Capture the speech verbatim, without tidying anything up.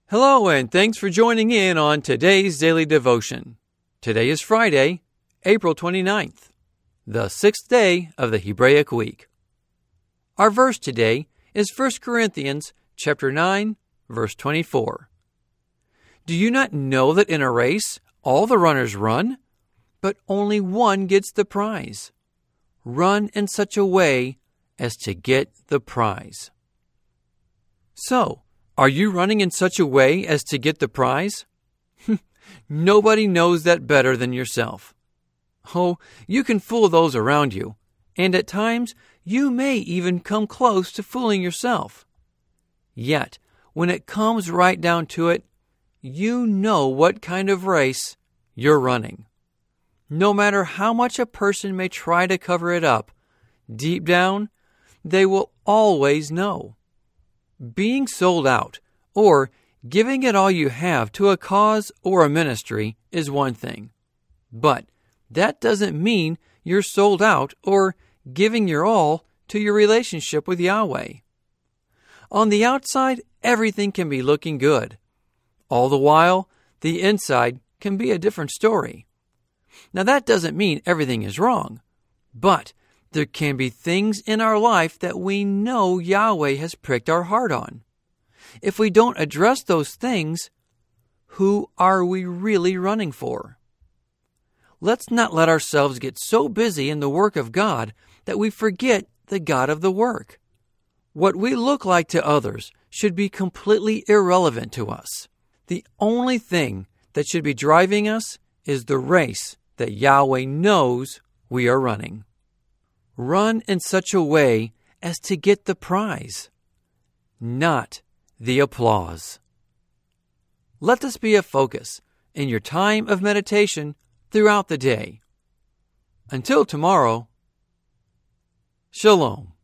Hello, and thanks for joining in on today's daily devotion. Today is Friday, April twenty-ninth, the sixth day of the Hebraic week. Our verse today is First Corinthians chapter nine, verse twenty-four. Do you not know that in a race all the runners run, but only one gets the prize? Run in such a way as to get the prize. So, are you running in such a way as to get the prize? Nobody knows that better than yourself. Oh, you can fool those around you, and at times you may even come close to fooling yourself. Yet, when it comes right down to it, you know what kind of race you're running. No matter how much a person may try to cover it up, deep down, they will always know. Being sold out, or giving it all you have to a cause or a ministry is one thing. But that doesn't mean you're sold out or giving your all to your relationship with Yahweh. On the outside, everything can be looking good. All the while, the inside can be a different story. Now that doesn't mean everything is wrong, but there can be things in our life that we know Yahweh has pricked our heart on. If we don't address those things, who are we really running for? Let's not let ourselves get so busy in the work of God that we forget the God of the work. What we look like to others should be completely irrelevant to us. The only thing that should be driving us is the race that Yahweh knows we are running. Run in such a way as to get the prize, not the applause. Let this be a focus in your time of meditation throughout the day. Until tomorrow, Shalom.